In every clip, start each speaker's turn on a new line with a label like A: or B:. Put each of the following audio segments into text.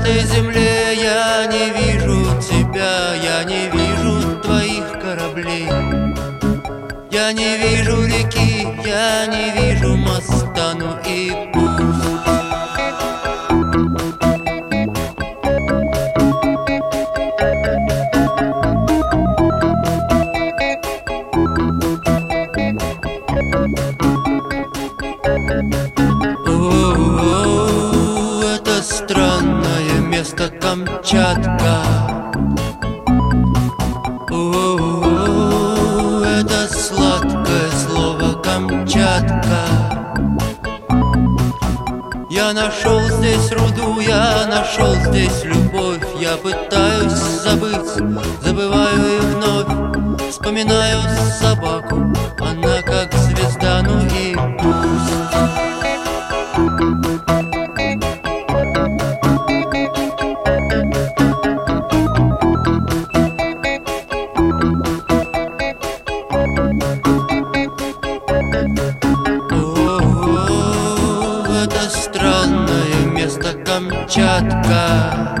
A: этой земле я не вижу тебя, я не вижу твоих кораблей. Я не вижу реки, я не вижу моста, ну и пусть. О, это странное место Камчатка. О, это сладкое слово Камчатка. Я нашел здесь руду, я нашел здесь любовь. Я пытаюсь забыть, забываю и вновь вспоминаю собаку, она как звезда, ну и пусть. О, это странное место Камчатка.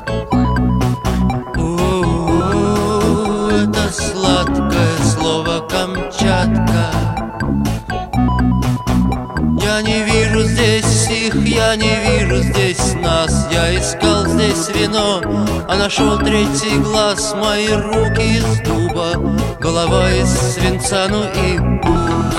A: О, это сладкое слово Камчатка. Я не вижу здесь их, я не вижу здесь нас. Я искал здесь вино, а нашел третий глаз. Мои руки из дуба, голова из свинца, ну и пусть.